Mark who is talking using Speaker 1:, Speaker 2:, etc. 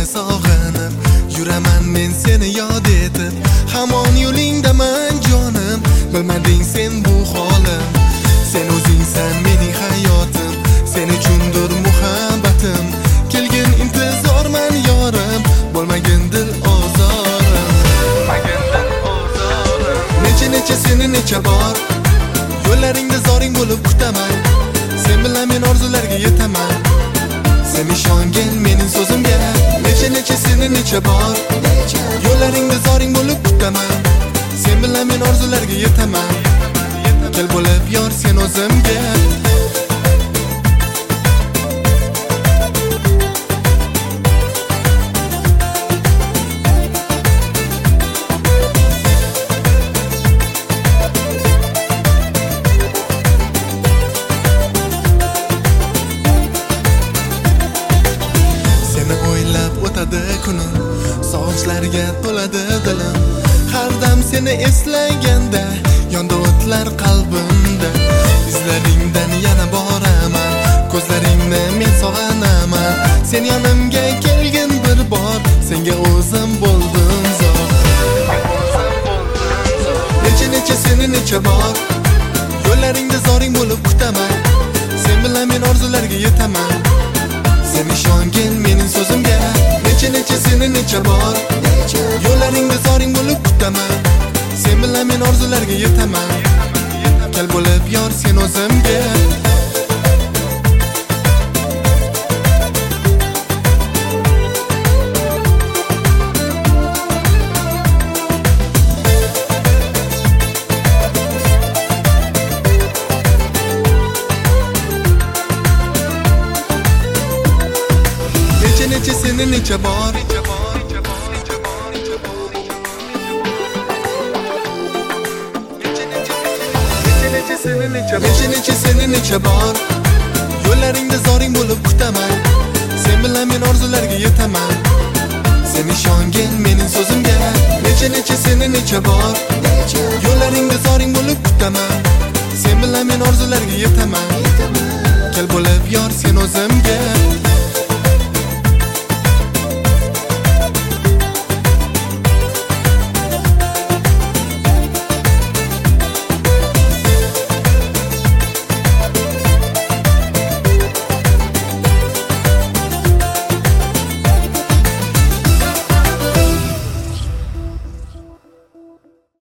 Speaker 1: sog'inib, yuraman men seni yod etib. Hamon yo'lingdaman jonim, bilmading sen bu holim. Sen o'zingsan mening hayotim, sen uchundir muhabbatim. Kelgin intizorman yorim, bo'lmagin dil ozorim. Necha seni necha bor yo'llaringda zoring bo'lib kutaman. Sen bilan men orzularga yetaman. Sen ishongin mening so'zimga. Necha seni necha bor yo'llaringda zoring bo'lib kutaman. Sen bilan men orzularga yetaman. Kel bo'lib yor sen o'zimga. Kunim sog'inchlarga to'ladi dilim. Har dam seni eslaganda yonda o'tlar qalbimda. Izlaringdan yana boraman, ko'zlaringni men sog'anaman. Sen yonimga kelgin bir bor, senga o'zim bo'ldim zor. Necha seni necha bor yo'llaringda zoring bo'lib kutaman. Sen bilan men orzularga yetaman. Sen ishongin mening so'zimga. Necha seni necha bor yo'llaringda zoring bo'lib kutaman. Sen bilan men orzularga yetaman. Kel bo'lib yor sen o'zimga. Necha seni necha bor necha seni necha bor yo'llaringda zoring bo'lib kutaman. Sen bilan men orzularga yetaman. Sen ishongin mening so'zimga. Necha seni necha bor yo'llaringda zoring bo'lib kutaman. Sen bilan men orzularga yetaman. Kel bo'lib yor sen o'zimga.